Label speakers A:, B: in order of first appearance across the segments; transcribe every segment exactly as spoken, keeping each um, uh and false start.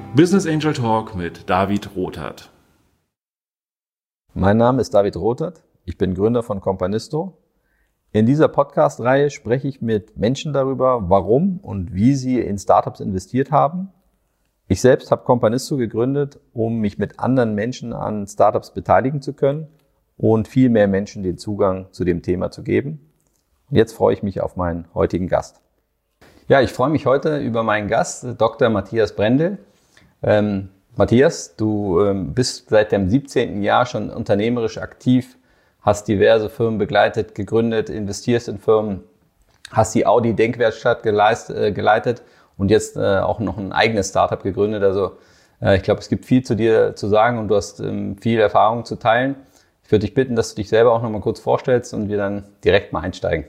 A: Business Angel Talk mit David Rothert.
B: Mein Name ist David Rothert, ich bin Gründer von Companisto. In dieser Podcast-Reihe spreche ich mit Menschen darüber, warum und wie sie in Startups investiert haben. Ich selbst habe Companisto gegründet, um mich mit anderen Menschen an Startups beteiligen zu können und viel mehr Menschen den Zugang zu dem Thema zu geben. Und jetzt freue ich mich auf meinen heutigen Gast. Ja, ich freue mich heute über meinen Gast, Doktor Matthias Brendel. Ähm, Matthias, du ähm, bist seit dem siebzehnten Jahr schon unternehmerisch aktiv, hast diverse Firmen begleitet, gegründet, investierst in Firmen, hast die Audi Denkwerkstatt geleist, äh, geleitet und jetzt äh, auch noch ein eigenes Startup gegründet. Also äh, ich glaube, es gibt viel zu dir zu sagen und du hast ähm, viel Erfahrung zu teilen. Ich würde dich bitten, dass du dich selber auch noch mal kurz vorstellst und wir dann direkt mal einsteigen.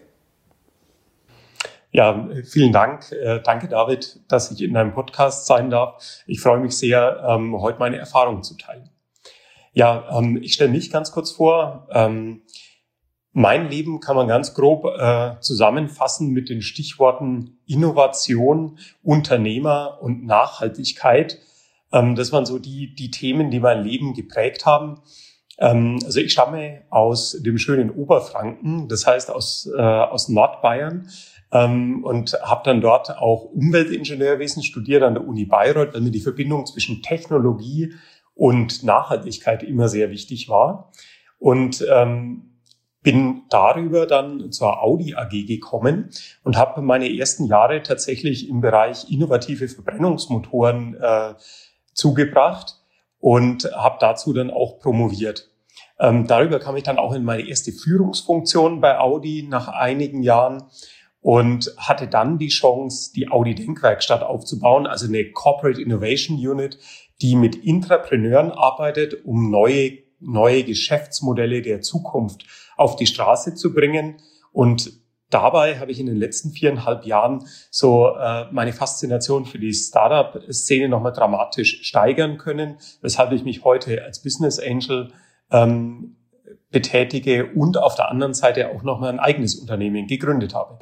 C: Ja, vielen Dank. Äh, danke, David, dass ich in deinem Podcast sein darf. Ich freue mich sehr, ähm, heute meine Erfahrungen zu teilen. Ja, ähm, ich stelle mich ganz kurz vor. Ähm, mein Leben kann man ganz grob äh, zusammenfassen mit den Stichworten Innovation, Unternehmer und Nachhaltigkeit. Ähm, das waren so die, die Themen, die mein Leben geprägt haben. Ähm, also ich stamme aus dem schönen Oberfranken, das heißt aus, äh, aus Nordbayern. Ähm, und habe dann dort auch Umweltingenieurwesen studiert an der Uni Bayreuth, weil mir die Verbindung zwischen Technologie und Nachhaltigkeit immer sehr wichtig war. Und ähm, bin darüber dann zur Audi A G gekommen und habe meine ersten Jahre tatsächlich im Bereich innovative Verbrennungsmotoren äh, zugebracht und habe dazu dann auch promoviert. Ähm, darüber kam ich dann auch in meine erste Führungsfunktion bei Audi nach einigen Jahren und hatte dann die Chance, die Audi Denkwerkstatt aufzubauen, also eine Corporate Innovation Unit, die mit Intrapreneuren arbeitet, um neue, neue Geschäftsmodelle der Zukunft auf die Straße zu bringen. Und dabei habe ich in den letzten viereinhalb Jahren so äh, meine Faszination für die Startup-Szene nochmal dramatisch steigern können, weshalb ich mich heute als Business Angel ähm, betätige und auf der anderen Seite auch nochmal ein eigenes Unternehmen gegründet habe.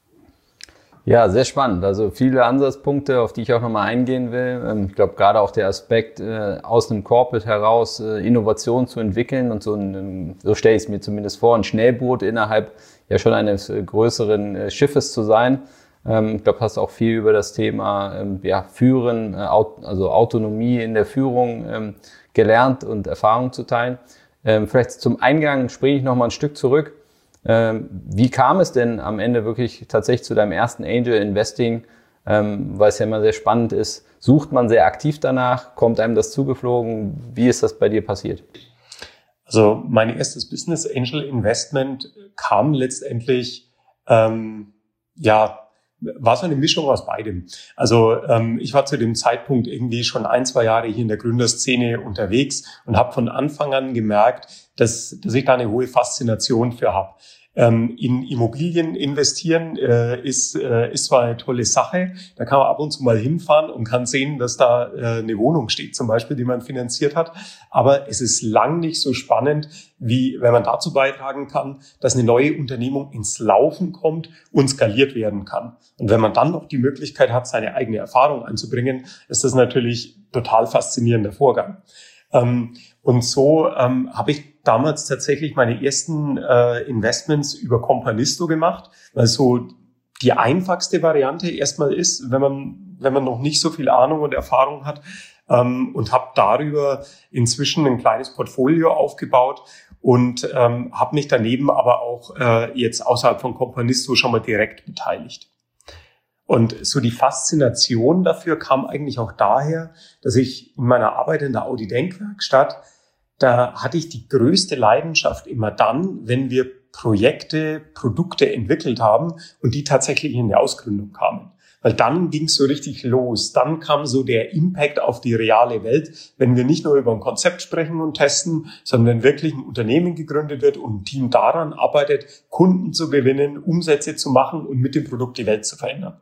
B: Ja, sehr spannend. Also viele Ansatzpunkte, auf die ich auch nochmal eingehen will. Ich glaube, gerade auch der Aspekt, aus einem Corporate heraus Innovation zu entwickeln und so, ein, so stelle ich es mir zumindest vor, ein Schnellboot innerhalb ja schon eines größeren Schiffes zu sein. Ich glaube, du hast auch viel über das Thema ja, Führen, also Autonomie in der Führung gelernt und Erfahrung zu teilen. Vielleicht zum Eingang springe ich nochmal ein Stück zurück. Wie kam es denn am Ende wirklich tatsächlich zu deinem ersten Angel Investing? Weil es ja immer sehr spannend ist. Sucht man sehr aktiv danach? Kommt einem das zugeflogen? Wie ist das bei dir passiert?
C: Also mein erstes Business Angel Investment kam letztendlich, ähm, ja, war so eine Mischung aus beidem. Also ähm, ich war zu dem Zeitpunkt irgendwie schon ein, zwei Jahre hier in der Gründerszene unterwegs und habe von Anfang an gemerkt, dass, dass ich da eine hohe Faszination für habe. Ähm, in Immobilien investieren äh, ist, äh, ist zwar eine tolle Sache, da kann man ab und zu mal hinfahren und kann sehen, dass da äh, eine Wohnung steht zum Beispiel, die man finanziert hat, aber es ist lang nicht so spannend, wie wenn man dazu beitragen kann, dass eine neue Unternehmung ins Laufen kommt und skaliert werden kann. Und wenn man dann noch die Möglichkeit hat, seine eigene Erfahrung einzubringen, ist das natürlich total faszinierender Vorgang. Ähm, und so ähm, habe ich damals tatsächlich meine ersten äh, Investments über Companisto gemacht, weil so die einfachste Variante erstmal ist, wenn man wenn man noch nicht so viel Ahnung und Erfahrung hat, ähm, und habe darüber inzwischen ein kleines Portfolio aufgebaut und ähm, habe mich daneben aber auch äh, jetzt außerhalb von Companisto schon mal direkt beteiligt. Und so die Faszination dafür kam eigentlich auch daher, dass ich in meiner Arbeit in der Audi Denkwerkstatt, da hatte ich die größte Leidenschaft immer dann, wenn wir Projekte, Produkte entwickelt haben und die tatsächlich in die Ausgründung kamen. Weil dann ging es so richtig los. Dann kam so der Impact auf die reale Welt, wenn wir nicht nur über ein Konzept sprechen und testen, sondern wenn wirklich ein Unternehmen gegründet wird und ein Team daran arbeitet, Kunden zu gewinnen, Umsätze zu machen und mit dem Produkt die Welt zu verändern.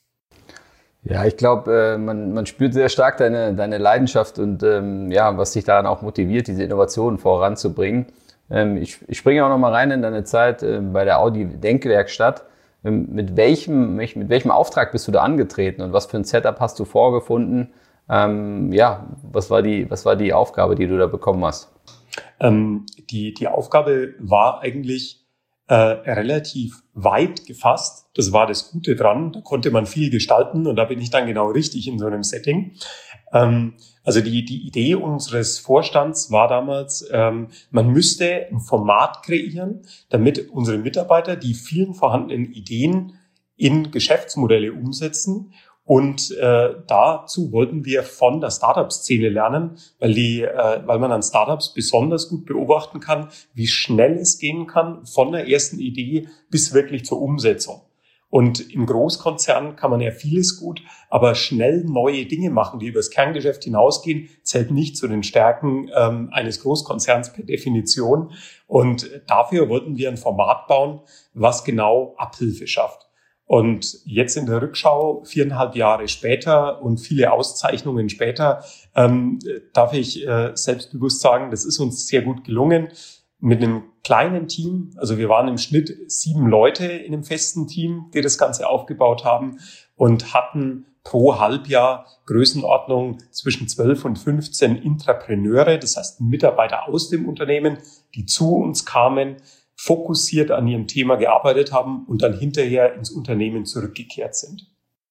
B: Ja, ich glaube, man, man spürt sehr stark deine, deine Leidenschaft und ähm, ja, was dich daran auch motiviert, diese Innovationen voranzubringen. Ähm, ich, ich springe auch noch mal rein in deine Zeit äh, bei der Audi Denkwerkstatt. Ähm, mit welchem, mit welchem Auftrag bist du da angetreten und was für ein Setup hast du vorgefunden, Ähm, ja, was war die, was war die Aufgabe, die du da bekommen hast?
C: Ähm, die, die Aufgabe war eigentlich äh, relativ weit gefasst. Das war das Gute dran. Da konnte man viel gestalten und da bin ich dann genau richtig in so einem Setting. Ähm, also die, die Idee unseres Vorstands war damals, ähm, man müsste ein Format kreieren, damit unsere Mitarbeiter die vielen vorhandenen Ideen in Geschäftsmodelle umsetzen. Und äh, dazu wollten wir von der Startup-Szene lernen, weil die, äh, weil man an Startups besonders gut beobachten kann, wie schnell es gehen kann von der ersten Idee bis wirklich zur Umsetzung. Und im Großkonzern kann man ja vieles gut, aber schnell neue Dinge machen, die über das Kerngeschäft hinausgehen, zählt nicht zu den Stärken ähm, eines Großkonzerns per Definition. Und dafür wollten wir ein Format bauen, was genau Abhilfe schafft. Und jetzt in der Rückschau, viereinhalb Jahre später und viele Auszeichnungen später, ähm, darf ich äh, selbstbewusst sagen, das ist uns sehr gut gelungen. Mit einem kleinen Team, also wir waren im Schnitt sieben Leute in einem festen Team, die das Ganze aufgebaut haben und hatten pro Halbjahr Größenordnung zwischen zwölf und fünfzehn Intrapreneure, das heißt Mitarbeiter aus dem Unternehmen, die zu uns kamen, fokussiert an ihrem Thema gearbeitet haben und dann hinterher ins Unternehmen zurückgekehrt sind.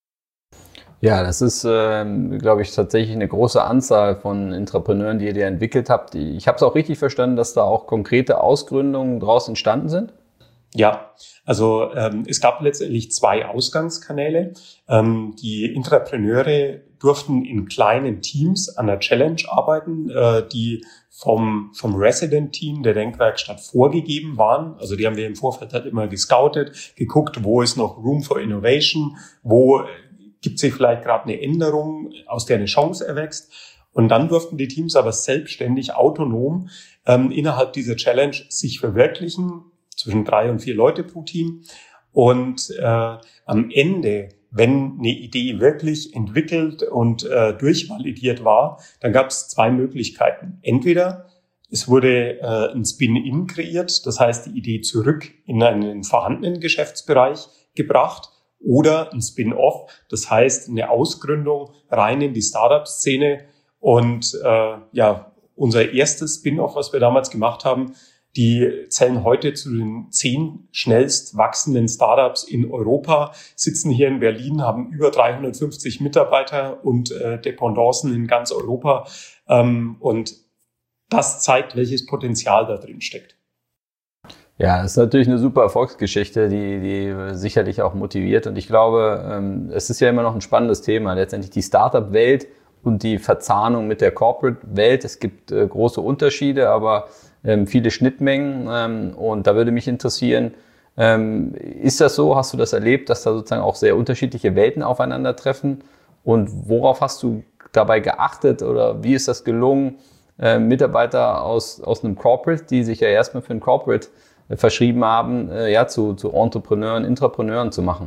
B: Ja, das ist, ähm, glaube ich, tatsächlich eine große Anzahl von Intrapreneuren, die ihr entwickelt habt. Ich habe es auch richtig verstanden, dass da auch konkrete Ausgründungen daraus entstanden sind?
C: Ja, also ähm, es gab letztendlich zwei Ausgangskanäle. Ähm, die Intrapreneure durften in kleinen Teams an der Challenge arbeiten, äh, die vom vom Resident-Team der Denkwerkstatt vorgegeben waren. Also die haben wir im Vorfeld halt immer gescoutet, geguckt, wo ist noch Room for Innovation, wo gibt sich vielleicht gerade eine Änderung, aus der eine Chance erwächst. Und dann durften die Teams aber selbstständig, autonom ähm, innerhalb dieser Challenge sich verwirklichen, zwischen drei und vier Leute pro Team. Und äh, am Ende, wenn eine Idee wirklich entwickelt und äh, durchvalidiert war, dann gab es zwei Möglichkeiten. Entweder es wurde äh, ein Spin-in kreiert, das heißt die Idee zurück in einen vorhandenen Geschäftsbereich gebracht, oder ein Spin-off, das heißt eine Ausgründung rein in die Startup-Szene. Und äh, ja, unser erstes Spin-off, was wir damals gemacht haben, die zählen heute zu den zehn schnellst wachsenden Startups in Europa, sitzen hier in Berlin, haben über dreihundertfünfzig Mitarbeiter und äh, Dependancen in ganz Europa. Ähm, und das zeigt, welches Potenzial da drin steckt.
B: Ja, das ist natürlich eine super Erfolgsgeschichte, die, die sicherlich auch motiviert. Und ich glaube, ähm, es ist ja immer noch ein spannendes Thema, letztendlich die Startup-Welt und die Verzahnung mit der Corporate-Welt. Es gibt äh, große Unterschiede, aber ähm, viele Schnittmengen. Ähm, und da würde mich interessieren, ähm, ist das so? Hast du das erlebt, dass da sozusagen auch sehr unterschiedliche Welten aufeinandertreffen? Und worauf hast du dabei geachtet oder wie ist das gelungen, äh, Mitarbeiter aus, aus einem Corporate, die sich ja erstmal für ein Corporate verschrieben haben, äh, ja, zu, zu Entrepreneuren, Intrapreneuren zu machen?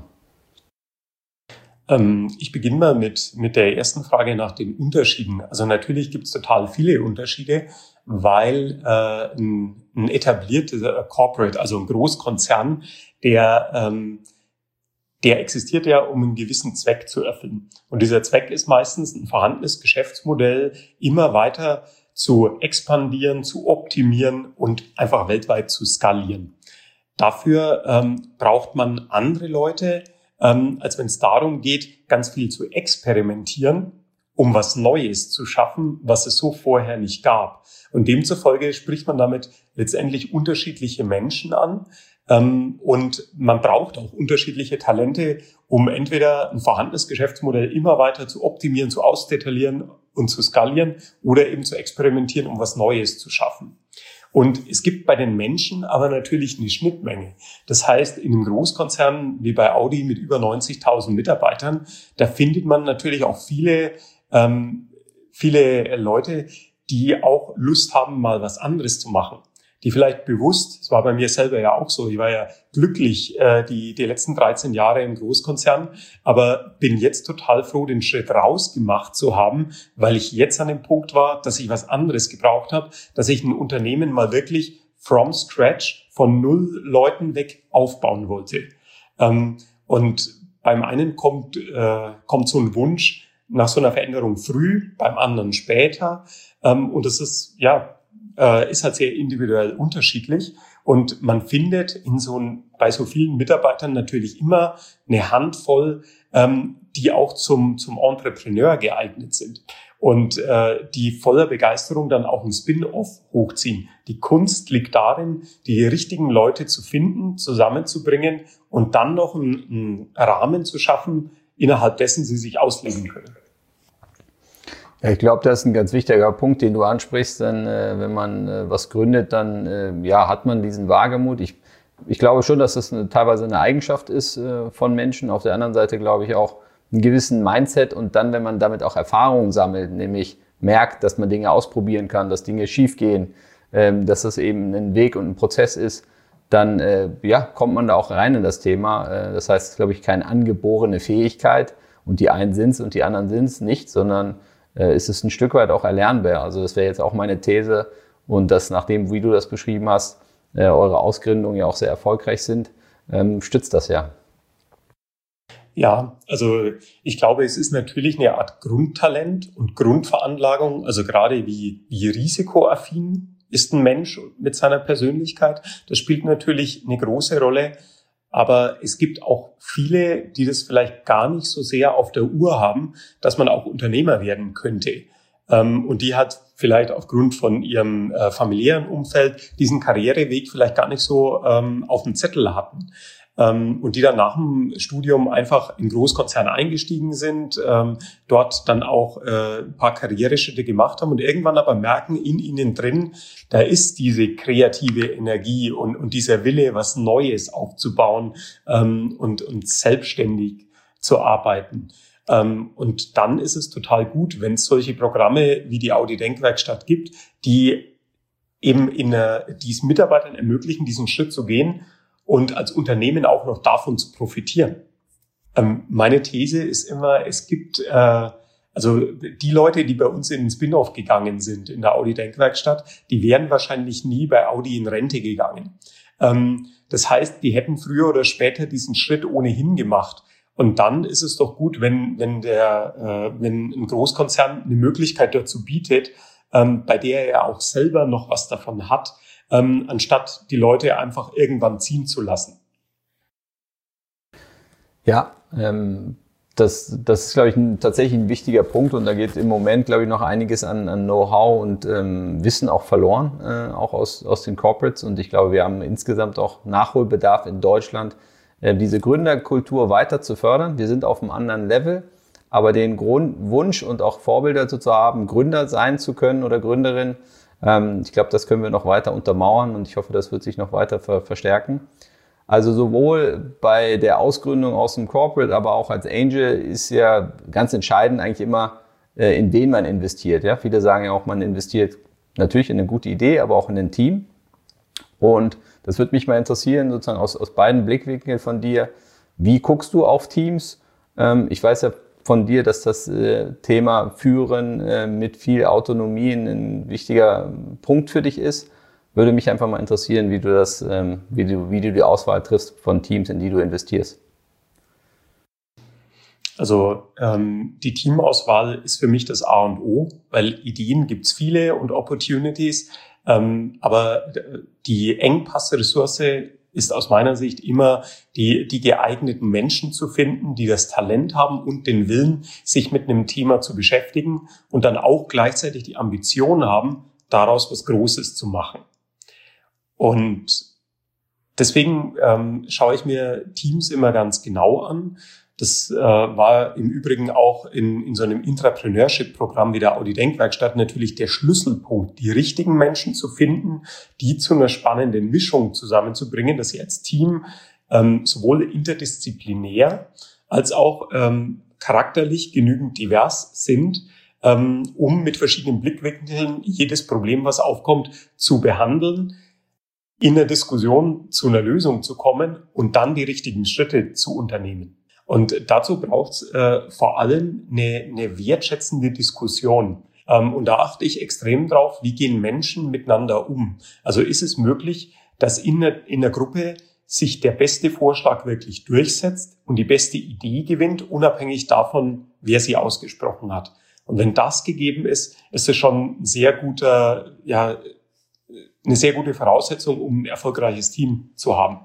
C: Ähm, ich beginne mal mit, mit der ersten Frage nach den Unterschieden. Also natürlich gibt es total viele Unterschiede, weil äh, ein, ein etablierter Corporate, also ein Großkonzern, der, ähm, der existiert ja, um einen gewissen Zweck zu erfüllen. Und dieser Zweck ist meistens ein vorhandenes Geschäftsmodell immer weiter zu expandieren, zu optimieren und einfach weltweit zu skalieren. Dafür ähm, braucht man andere Leute, ähm, als wenn es darum geht, ganz viel zu experimentieren, um was Neues zu schaffen, was es so vorher nicht gab. Und demzufolge spricht man damit letztendlich unterschiedliche Menschen an. Ähm, und man braucht auch unterschiedliche Talente, um entweder ein vorhandenes Geschäftsmodell immer weiter zu optimieren, zu ausdetaillieren und zu skalieren oder eben zu experimentieren, um was Neues zu schaffen. Und es gibt bei den Menschen aber natürlich eine Schnittmenge. Das heißt, in einem Großkonzern wie bei Audi mit über neunzigtausend Mitarbeitern, da findet man natürlich auch viele, ähm, viele Leute, die auch Lust haben, mal was anderes zu machen. Die vielleicht bewusst, es war bei mir selber ja auch so, ich war ja glücklich äh, die die letzten dreizehn Jahre im Großkonzern, aber bin jetzt total froh, den Schritt raus gemacht zu haben, weil ich jetzt an dem Punkt war, dass ich was anderes gebraucht habe, dass ich ein Unternehmen mal wirklich from scratch, von null Leuten weg aufbauen wollte. Ähm, und beim einen kommt äh, kommt so ein Wunsch, nach so einer Veränderung früh, beim anderen später. Ähm, und das ist, ja, äh, ist halt sehr individuell unterschiedlich. Und man findet in so ein, bei so vielen Mitarbeitern natürlich immer eine Handvoll, ähm, die auch zum, zum Entrepreneur geeignet sind. Und äh, die voller Begeisterung dann auch ein Spin-off hochziehen. Die Kunst liegt darin, die richtigen Leute zu finden, zusammenzubringen und dann noch einen, einen Rahmen zu schaffen, innerhalb dessen sie sich ausleben können.
B: Ja, ich glaube, das ist ein ganz wichtiger Punkt, den du ansprichst. Denn äh, wenn man äh, was gründet, dann äh, ja, hat man diesen Wagemut. Ich, ich glaube schon, dass das eine, teilweise eine Eigenschaft ist äh, von Menschen. Auf der anderen Seite glaube ich auch einen gewissen Mindset. Und dann, wenn man damit auch Erfahrungen sammelt, nämlich merkt, dass man Dinge ausprobieren kann, dass Dinge schiefgehen, ähm, dass das eben ein Weg und ein Prozess ist, dann äh, ja, kommt man da auch rein in das Thema. Äh, das heißt, glaube ich, keine angeborene Fähigkeit. Und die einen sind's und die anderen sind's nicht, sondern äh, ist es ein Stück weit auch erlernbar. Also das wäre jetzt auch meine These. Und dass nachdem, wie du das beschrieben hast, äh, eure Ausgründungen ja auch sehr erfolgreich sind, ähm, stützt das ja.
C: Ja, also ich glaube, es ist natürlich eine Art Grundtalent und Grundveranlagung, also gerade wie, wie risikoaffin ist ein Mensch mit seiner Persönlichkeit. Das spielt natürlich eine große Rolle. Aber es gibt auch viele, die das vielleicht gar nicht so sehr auf der Uhr haben, dass man auch Unternehmer werden könnte. Und die hat vielleicht aufgrund von ihrem familiären Umfeld diesen Karriereweg vielleicht gar nicht so auf dem Zettel hatten. Und die dann nach dem Studium einfach in Großkonzerne eingestiegen sind, ähm, dort dann auch äh, ein paar Karriereschritte gemacht haben und irgendwann aber merken, in ihnen drin, da ist diese kreative Energie und, und dieser Wille, was Neues aufzubauen ähm, und, und selbstständig zu arbeiten. Ähm, und dann ist es total gut, wenn es solche Programme wie die Audi Denkwerkstatt gibt, die eben in einer, die es Mitarbeitern ermöglichen, diesen Schritt zu gehen und als Unternehmen auch noch davon zu profitieren. Ähm, meine These ist immer, es gibt äh, also die Leute, die bei uns in den Spin-off gegangen sind in der Audi Denkwerkstatt, die wären wahrscheinlich nie bei Audi in Rente gegangen. Ähm, das heißt, die hätten früher oder später diesen Schritt ohnehin gemacht. Und dann ist es doch gut, wenn wenn der äh, wenn ein Großkonzern eine Möglichkeit dazu bietet, ähm, bei der er auch selber noch was davon hat, Ähm, anstatt die Leute einfach irgendwann ziehen zu lassen.
B: Ja, ähm, das, das ist, glaube ich, ein, tatsächlich ein wichtiger Punkt und da geht im Moment, glaube ich, noch einiges an, an Know-how und ähm, Wissen auch verloren, äh, auch aus, aus den Corporates und ich glaube, wir haben insgesamt auch Nachholbedarf in Deutschland, äh, diese Gründerkultur weiter zu fördern. Wir sind auf einem anderen Level, aber den Grund, Wunsch und auch Vorbilder dazu zu haben, Gründer sein zu können oder Gründerin, ich glaube, das können wir noch weiter untermauern und ich hoffe, das wird sich noch weiter ver- verstärken. Also sowohl bei der Ausgründung aus dem Corporate, aber auch als Angel ist ja ganz entscheidend eigentlich immer, in wen man investiert. Ja? Viele sagen ja auch, man investiert natürlich in eine gute Idee, aber auch in ein Team. Und das würde mich mal interessieren, sozusagen aus, aus beiden Blickwinkeln von dir. Wie guckst du auf Teams? Ich weiß ja von dir, dass das äh, Thema Führen äh, mit viel Autonomie ein wichtiger Punkt für dich ist. Würde mich einfach mal interessieren, wie du das, ähm, wie du, wie du die Auswahl triffst von Teams, in die du investierst.
C: Also ähm, die Teamauswahl ist für mich das A und O, weil Ideen gibt's viele und Opportunities, ähm, aber die Engpassressource ist aus meiner Sicht immer die, die geeigneten Menschen zu finden, die das Talent haben und den Willen, sich mit einem Thema zu beschäftigen und dann auch gleichzeitig die Ambition haben, daraus was Großes zu machen. Und deswegen ähm, schaue ich mir Teams immer ganz genau an. Das äh, war im Übrigen auch in, in so einem Intrapreneurship-Programm wie der Audi Denkwerkstatt natürlich der Schlüsselpunkt, die richtigen Menschen zu finden, die zu einer spannenden Mischung zusammenzubringen, dass sie als Team ähm, sowohl interdisziplinär als auch ähm, charakterlich genügend divers sind, ähm, um mit verschiedenen Blickwinkeln jedes Problem, was aufkommt, zu behandeln, in der Diskussion zu einer Lösung zu kommen und dann die richtigen Schritte zu unternehmen. Und dazu braucht es äh, vor allem eine, eine wertschätzende Diskussion. Ähm, und da achte ich extrem drauf, wie gehen Menschen miteinander um. Also ist es möglich, dass in einer, in einer Gruppe sich der beste Vorschlag wirklich durchsetzt und die beste Idee gewinnt, unabhängig davon, wer sie ausgesprochen hat. Und wenn das gegeben ist, ist es schon ein sehr guter, ja, eine sehr gute Voraussetzung, um ein erfolgreiches Team zu haben.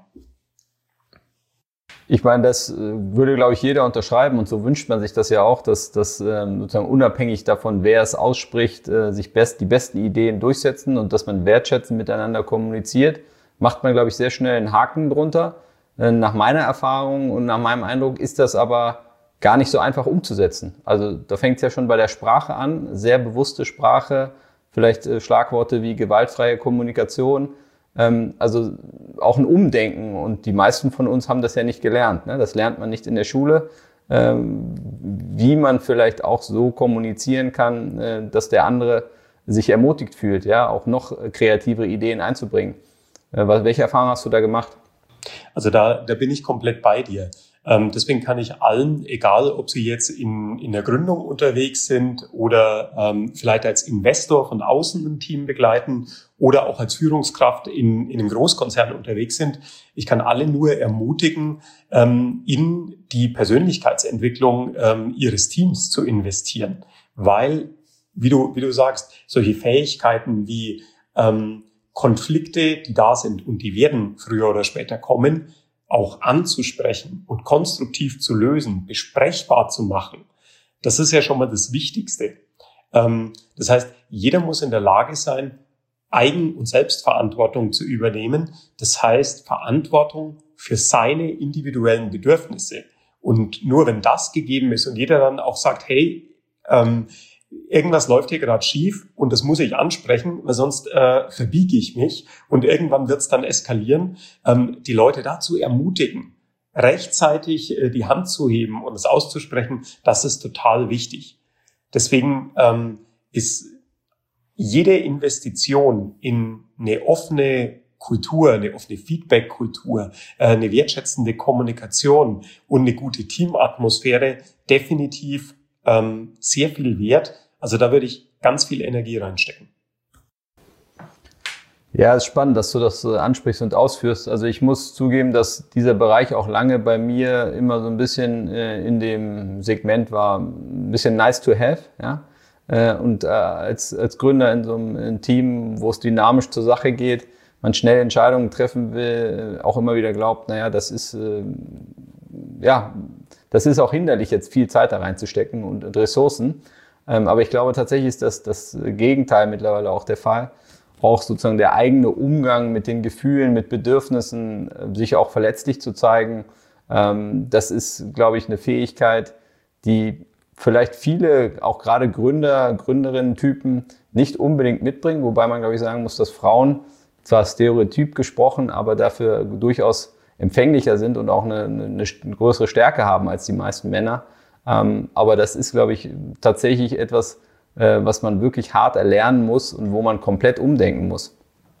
B: Ich meine, das würde, glaube ich, jeder unterschreiben und so wünscht man sich das ja auch, dass, dass ähm, sozusagen unabhängig davon, wer es ausspricht, äh, sich best, die besten Ideen durchsetzen und dass man wertschätzend miteinander kommuniziert, macht man, glaube ich, sehr schnell einen Haken drunter. Äh, nach meiner Erfahrung und nach meinem Eindruck ist das aber gar nicht so einfach umzusetzen. Also da fängt es ja schon bei der Sprache an, sehr bewusste Sprache, vielleicht äh, Schlagworte wie gewaltfreie Kommunikation, ähm, also auch ein Umdenken. Und die meisten von uns haben das ja nicht gelernt. Ne? Das lernt man nicht in der Schule, ähm, wie man vielleicht auch so kommunizieren kann, äh, dass der andere sich ermutigt fühlt, ja, auch noch kreativere Ideen einzubringen. Äh, welche Erfahrungen hast du da gemacht?
C: Also da, da bin ich komplett bei dir. Ähm, deswegen kann ich allen, egal ob sie jetzt in, in der Gründung unterwegs sind oder ähm, vielleicht als Investor von außen ein Team begleiten oder auch als Führungskraft in, in einem Großkonzern unterwegs sind, ich kann alle nur ermutigen, ähm, in die Persönlichkeitsentwicklung ähm, ihres Teams zu investieren. Weil, wie du, wie du sagst, solche Fähigkeiten wie ähm, Konflikte, die da sind und die werden früher oder später kommen, auch anzusprechen und konstruktiv zu lösen, besprechbar zu machen, das ist ja schon mal das Wichtigste. Ähm, das heißt, jeder muss in der Lage sein, Eigen- und Selbstverantwortung zu übernehmen. Das heißt, Verantwortung für seine individuellen Bedürfnisse. Und nur wenn das gegeben ist und jeder dann auch sagt, hey, ähm, irgendwas läuft hier gerade schief und das muss ich ansprechen, weil sonst äh, verbiege ich mich und irgendwann wird es dann eskalieren, ähm, die Leute dazu ermutigen, rechtzeitig äh, die Hand zu heben und es auszusprechen, das ist total wichtig. Deswegen ähm, ist jede Investition in eine offene Kultur, eine offene Feedback-Kultur, äh, eine wertschätzende Kommunikation und eine gute Teamatmosphäre definitiv ähm, sehr viel wert. Also da würde ich ganz viel Energie reinstecken.
B: Ja, es ist spannend, dass du das ansprichst und ausführst. Also ich muss zugeben, dass dieser Bereich auch lange bei mir immer so ein bisschen äh, in dem Segment war, ein bisschen nice to have. Ja? Äh, und äh, als, als Gründer in so einem, einem Team, wo es dynamisch zur Sache geht, man schnell Entscheidungen treffen will, auch immer wieder glaubt, naja, das ist, äh, ja, das ist auch hinderlich, jetzt viel Zeit da reinzustecken und, und Ressourcen. Ähm, aber ich glaube tatsächlich ist das das Gegenteil mittlerweile auch der Fall. Auch sozusagen der eigene Umgang mit den Gefühlen, mit Bedürfnissen, äh, sich auch verletzlich zu zeigen, ähm, das ist, glaube ich, eine Fähigkeit, die vielleicht viele, auch gerade Gründer, Gründerinnen-Typen nicht unbedingt mitbringen, wobei man, glaube ich, sagen muss, dass Frauen zwar stereotyp gesprochen, aber dafür durchaus empfänglicher sind und auch eine, eine, eine größere Stärke haben als die meisten Männer. Ähm, aber das ist, glaube ich, tatsächlich etwas, äh, was man wirklich hart erlernen muss und wo man komplett umdenken muss.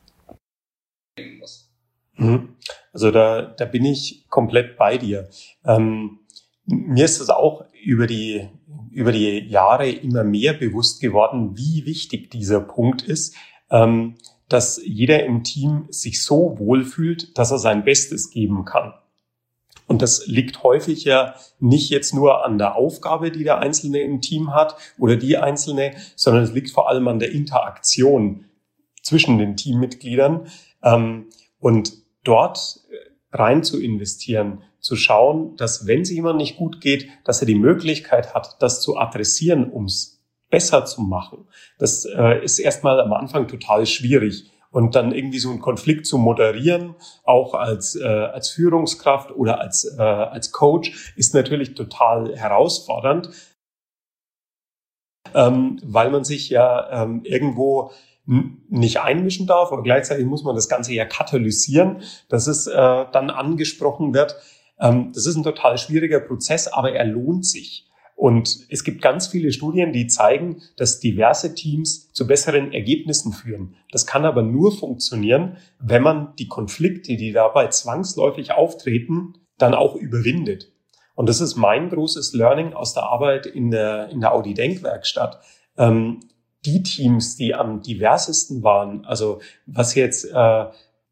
C: Also da, da bin ich komplett bei dir. Ähm, mir ist es auch über die, über die Jahre immer mehr bewusst geworden, wie wichtig dieser Punkt ist, ähm, dass jeder im Team sich so wohlfühlt, dass er sein Bestes geben kann. Und das liegt häufig ja nicht jetzt nur an der Aufgabe, die der Einzelne im Team hat oder die Einzelne, sondern es liegt vor allem an der Interaktion zwischen den Teammitgliedern. Und dort rein zu investieren, zu schauen, dass wenn es jemand nicht gut geht, dass er die Möglichkeit hat, das zu adressieren, um es besser zu machen. Das ist erstmal am Anfang total schwierig. Und dann irgendwie so einen Konflikt zu moderieren, auch als äh, als Führungskraft oder als äh, als Coach, ist natürlich total herausfordernd, ähm, weil man sich ja ähm, irgendwo n- nicht einmischen darf, aber gleichzeitig muss man das Ganze ja katalysieren, dass es äh, dann angesprochen wird. Ähm, das ist ein total schwieriger Prozess, aber er lohnt sich. Und es gibt ganz viele Studien, die zeigen, dass diverse Teams zu besseren Ergebnissen führen. Das kann aber nur funktionieren, wenn man die Konflikte, die dabei zwangsläufig auftreten, dann auch überwindet. Und das ist mein großes Learning aus der Arbeit in der, in der Audi Denkwerkstatt. Ähm, die Teams, die am diversesten waren, also was jetzt äh,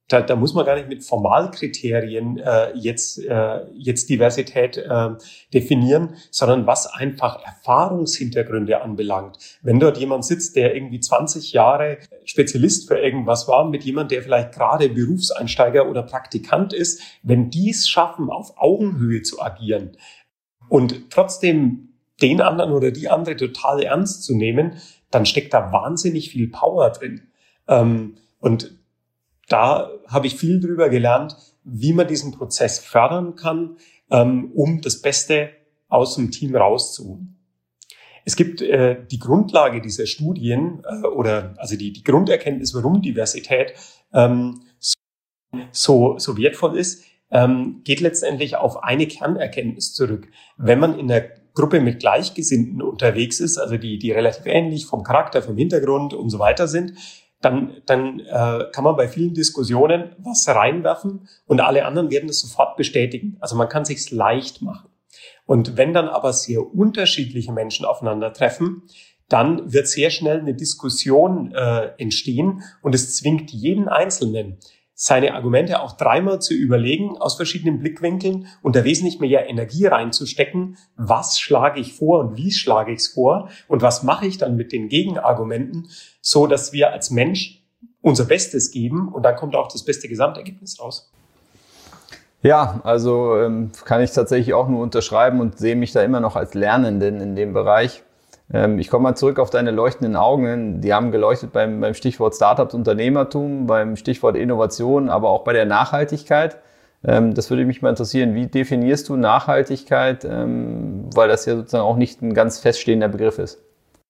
C: da, da muss man gar nicht mit Formalkriterien äh, jetzt, äh, jetzt Diversität äh, definieren, sondern was einfach Erfahrungshintergründe anbelangt. Wenn dort jemand sitzt, der irgendwie zwanzig Jahre Spezialist für irgendwas war, mit jemand, der vielleicht gerade Berufseinsteiger oder Praktikant ist, wenn die es schaffen, auf Augenhöhe zu agieren und trotzdem den anderen oder die andere total ernst zu nehmen, dann steckt da wahnsinnig viel Power drin. Ähm, und da habe ich viel drüber gelernt, wie man diesen Prozess fördern kann, ähm, um das Beste aus dem Team rauszuholen. Es gibt äh, die Grundlage dieser Studien äh, oder also die, die Grunderkenntnis, warum Diversität ähm, so, so wertvoll ist, ähm, geht letztendlich auf eine Kernerkenntnis zurück. Wenn man in der Gruppe mit Gleichgesinnten unterwegs ist, also die, die relativ ähnlich vom Charakter, vom Hintergrund und so weiter sind, dann, dann äh, kann man bei vielen Diskussionen was reinwerfen und alle anderen werden es sofort bestätigen. Also man kann sich's leicht machen. Und wenn dann aber sehr unterschiedliche Menschen aufeinandertreffen, dann wird sehr schnell eine Diskussion äh, entstehen und es zwingt jeden Einzelnen, seine Argumente auch dreimal zu überlegen aus verschiedenen Blickwinkeln und da wesentlich mehr Energie reinzustecken. Was schlage ich vor und wie schlage ich es vor und was mache ich dann mit den Gegenargumenten, so dass wir als Mensch unser Bestes geben und dann kommt auch das beste Gesamtergebnis raus.
B: Ja, also ähm, kann ich tatsächlich auch nur unterschreiben und sehe mich da immer noch als Lernenden in dem Bereich. Ich komme mal zurück auf deine leuchtenden Augen. Die haben geleuchtet beim, beim Stichwort Startups, Unternehmertum, beim Stichwort Innovation, aber auch bei der Nachhaltigkeit. Das würde mich mal interessieren. Wie definierst du Nachhaltigkeit? Weil das ja sozusagen auch nicht ein ganz feststehender Begriff ist.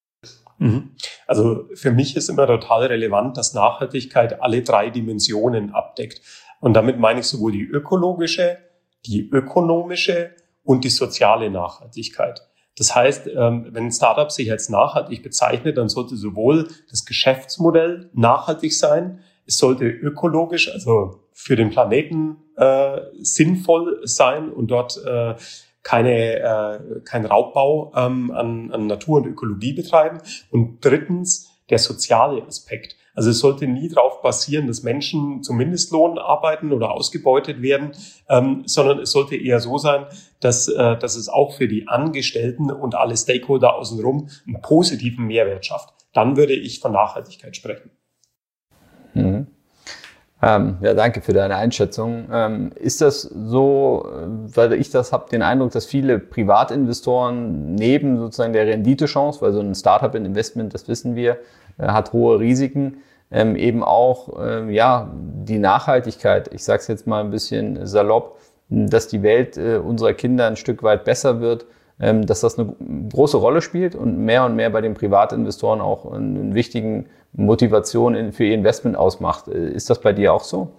C: Also für mich ist immer total relevant, dass Nachhaltigkeit alle drei Dimensionen abdeckt. Und damit meine ich sowohl die ökologische, die ökonomische und die soziale Nachhaltigkeit. Das heißt, wenn ein Startup sich als nachhaltig bezeichnet, dann sollte sowohl das Geschäftsmodell nachhaltig sein, es sollte ökologisch, also für den Planeten äh, sinnvoll sein und dort äh, keine äh, kein Raubbau ähm, an, an Natur und Ökologie betreiben. Und drittens der soziale Aspekt. Also es sollte nie darauf basieren, dass Menschen zum Mindestlohn arbeiten oder ausgebeutet werden, ähm, sondern es sollte eher so sein, dass, äh, dass es auch für die Angestellten und alle Stakeholder außenrum einen positiven Mehrwert schafft. Dann würde ich von Nachhaltigkeit sprechen.
B: Mhm. Ähm, ja, danke für deine Einschätzung. Ähm, ist das so, weil ich das habe den Eindruck, dass viele Privatinvestoren neben sozusagen der Renditechance, weil so ein Startup-Investment, das wissen wir, äh, hat hohe Risiken, ähm, eben auch ähm, ja die Nachhaltigkeit, ich sage es jetzt mal ein bisschen salopp, dass die Welt äh, unserer Kinder ein Stück weit besser wird, ähm, dass das eine große Rolle spielt und mehr und mehr bei den Privatinvestoren auch einen wichtigen Motivation für ihr Investment ausmacht. Ist das bei dir auch so?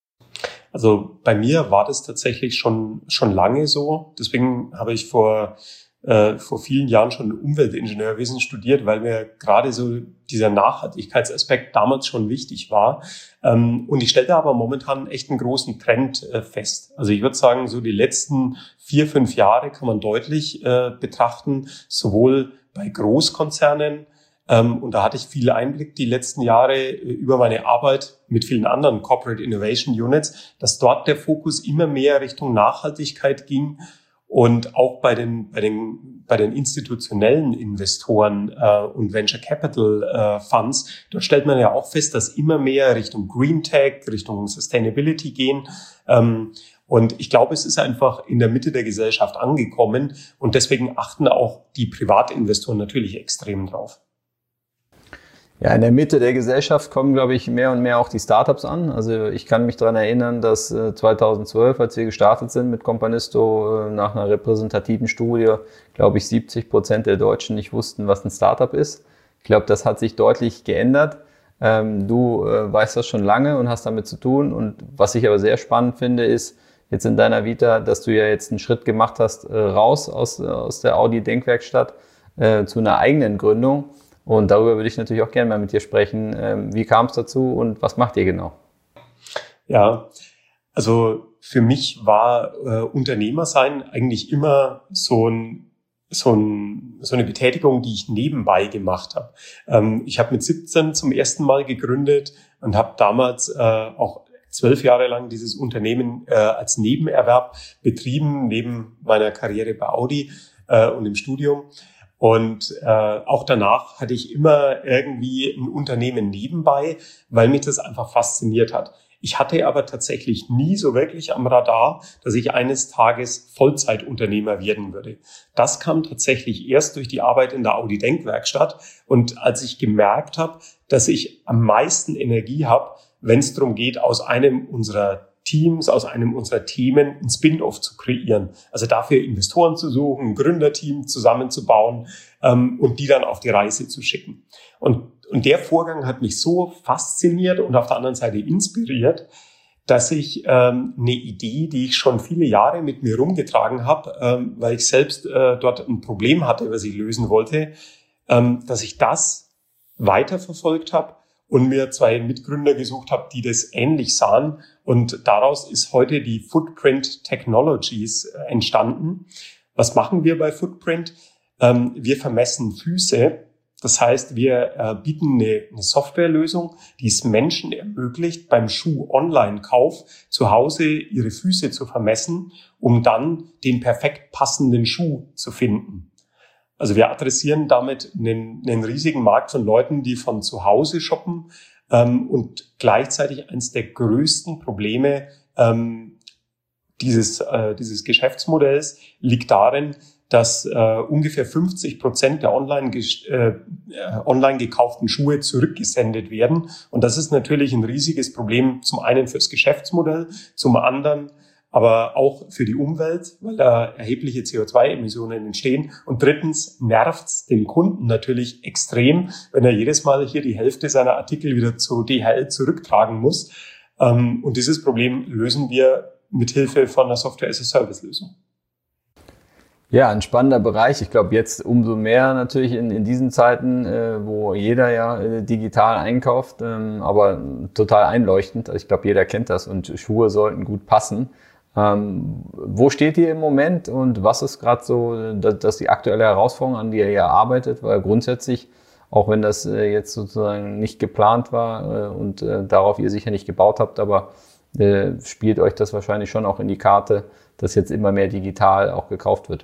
C: Also bei mir war das tatsächlich schon schon lange so. Deswegen habe ich vor äh, vor vielen Jahren schon Umweltingenieurwesen studiert, weil mir gerade so dieser Nachhaltigkeitsaspekt damals schon wichtig war. Ähm, und ich stelle aber momentan echt einen großen Trend äh, fest. Also ich würde sagen, so die letzten vier, fünf Jahre kann man deutlich äh, betrachten, sowohl bei Großkonzernen, Ähm, und da hatte ich viel Einblick die letzten Jahre äh, über meine Arbeit mit vielen anderen Corporate Innovation Units, dass dort der Fokus immer mehr Richtung Nachhaltigkeit ging und auch bei den bei den bei den institutionellen Investoren äh, und Venture Capital äh, Funds, da stellt man ja auch fest, dass immer mehr Richtung Green Tech, Richtung Sustainability gehen. Ähm, Und ich glaube, es ist einfach in der Mitte der Gesellschaft angekommen und deswegen achten auch die Privatinvestoren natürlich extrem drauf.
B: Ja, in der Mitte der Gesellschaft kommen, glaube ich, mehr und mehr auch die Startups an. Also ich kann mich daran erinnern, dass äh, zweitausendzwölf, als wir gestartet sind mit Companisto, äh, nach einer repräsentativen Studie, glaube ich, siebzig Prozent der Deutschen nicht wussten, was ein Startup ist. Ich glaube, das hat sich deutlich geändert. Ähm, du äh, weißt das schon lange und hast damit zu tun. Und was ich aber sehr spannend finde, ist jetzt in deiner Vita, dass du ja jetzt einen Schritt gemacht hast, äh, raus aus, aus der Audi-Denkwerkstatt äh, zu einer eigenen Gründung. Und darüber würde ich natürlich auch gerne mal mit dir sprechen. Wie kam es dazu und was macht ihr genau?
C: Ja, also für mich war äh, Unternehmersein eigentlich immer so ein so, ein, so eine Betätigung, die ich nebenbei gemacht habe. Ähm, ich habe mit siebzehn zum ersten Mal gegründet und habe damals äh, auch zwölf Jahre lang dieses Unternehmen äh, als Nebenerwerb betrieben, neben meiner Karriere bei Audi äh, und im Studium. Und äh, auch danach hatte ich immer irgendwie ein Unternehmen nebenbei, weil mich das einfach fasziniert hat. Ich hatte aber tatsächlich nie so wirklich am Radar, dass ich eines Tages Vollzeitunternehmer werden würde. Das kam tatsächlich erst durch die Arbeit in der Audi Denkwerkstatt. Und als ich gemerkt habe, dass ich am meisten Energie habe, wenn es darum geht, aus einem unserer Teams, aus einem unserer Themen ein Spin-off zu kreieren. Also dafür Investoren zu suchen, ein Gründerteam zusammenzubauen ähm, und die dann auf die Reise zu schicken. Und, und der Vorgang hat mich so fasziniert und auf der anderen Seite inspiriert, dass ich ähm, eine Idee, die ich schon viele Jahre mit mir rumgetragen habe, ähm, weil ich selbst äh, dort ein Problem hatte, was ich lösen wollte, ähm, dass ich das weiterverfolgt habe und mir zwei Mitgründer gesucht habe, die das ähnlich sahen. Und daraus ist heute die Footprint Technologies entstanden. Was machen wir bei Footprint? Ähm, wir vermessen Füße. Das heißt, wir äh, bieten eine, eine Softwarelösung, die es Menschen ermöglicht, beim Schuh-Online-Kauf zu Hause ihre Füße zu vermessen, um dann den perfekt passenden Schuh zu finden. Also wir adressieren damit einen, einen riesigen Markt von Leuten, die von zu Hause shoppen ähm, und gleichzeitig eines der größten Probleme ähm, dieses, äh, dieses Geschäftsmodells liegt darin, dass äh, ungefähr fünfzig Prozent der online, äh, online gekauften Schuhe zurückgesendet werden. Und das ist natürlich ein riesiges Problem, zum einen fürs Geschäftsmodell, zum anderen aber auch für die Umwelt, weil da erhebliche C O zwei Emissionen entstehen. Und drittens nervt's den Kunden natürlich extrem, wenn er jedes Mal hier die Hälfte seiner Artikel wieder zu D H L zurücktragen muss. Und dieses Problem lösen wir mit Hilfe von einer Software-as-a-Service-Lösung.
B: Ja, ein spannender Bereich. Ich glaube, jetzt umso mehr natürlich in, in diesen Zeiten, äh, wo jeder ja äh, digital einkauft, ähm, aber total einleuchtend. Also ich glaube, jeder kennt das und Schuhe sollten gut passen. Ähm, wo steht ihr im Moment und was ist gerade so, dass, dass die aktuelle Herausforderung, an der ihr arbeitet? Weil grundsätzlich, auch wenn das äh, jetzt sozusagen nicht geplant war äh, und äh, darauf ihr sicher nicht gebaut habt, aber äh, spielt euch das wahrscheinlich schon auch in die Karte, dass jetzt immer mehr digital auch gekauft wird.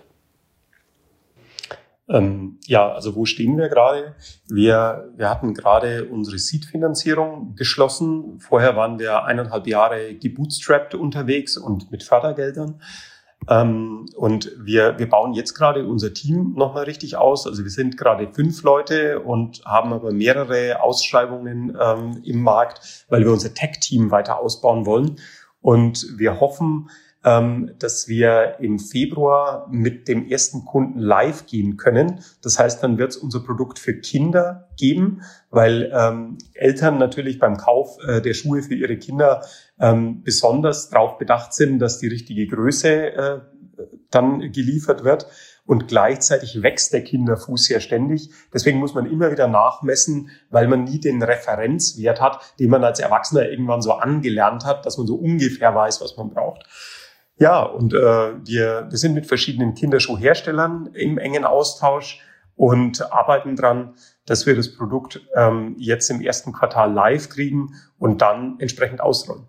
C: Ähm, ja, also wo stehen wir gerade? Wir, wir hatten gerade unsere Seed-Finanzierung geschlossen. Vorher waren wir eineinhalb Jahre gebootstrapped unterwegs und mit Fördergeldern. Ähm, und wir, wir bauen jetzt gerade unser Team nochmal richtig aus. Also wir sind gerade fünf Leute und haben aber mehrere Ausschreibungen ähm, im Markt, weil wir unser Tech-Team weiter ausbauen wollen. Und wir hoffen, dass wir im Februar mit dem ersten Kunden live gehen können. Das heißt, dann wird es unser Produkt für Kinder geben, weil ähm, Eltern natürlich beim Kauf äh, der Schuhe für ihre Kinder ähm, besonders darauf bedacht sind, dass die richtige Größe äh, dann geliefert wird. Und gleichzeitig wächst der Kinderfuß ja ständig. Deswegen muss man immer wieder nachmessen, weil man nie den Referenzwert hat, den man als Erwachsener irgendwann so angelernt hat, dass man so ungefähr weiß, was man braucht. Ja, und äh, wir, wir sind mit verschiedenen Kinderschuhherstellern im engen Austausch und arbeiten dran, dass wir das Produkt ähm, jetzt im ersten Quartal live kriegen und dann entsprechend ausrollen.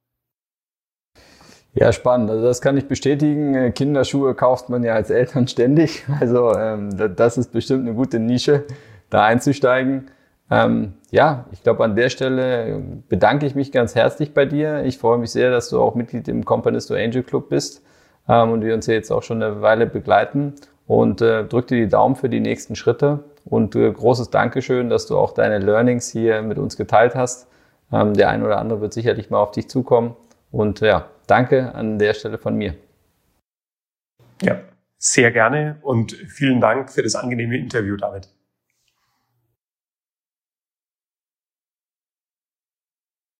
B: Ja, spannend. Also das kann ich bestätigen. Kinderschuhe kauft man ja als Eltern ständig. Also ähm, das ist bestimmt eine gute Nische, da einzusteigen. Ähm, ja, ich glaube, an der Stelle bedanke ich mich ganz herzlich bei dir. Ich freue mich sehr, dass du auch Mitglied im Companisto Angel Club bist ähm, und wir uns hier jetzt auch schon eine Weile begleiten. Und äh, drück dir die Daumen für die nächsten Schritte. Und äh, großes Dankeschön, dass du auch deine Learnings hier mit uns geteilt hast. Ähm, der ein oder andere wird sicherlich mal auf dich zukommen. Und ja, danke an der Stelle von mir.
C: Ja, sehr gerne und vielen Dank für das angenehme Interview, David.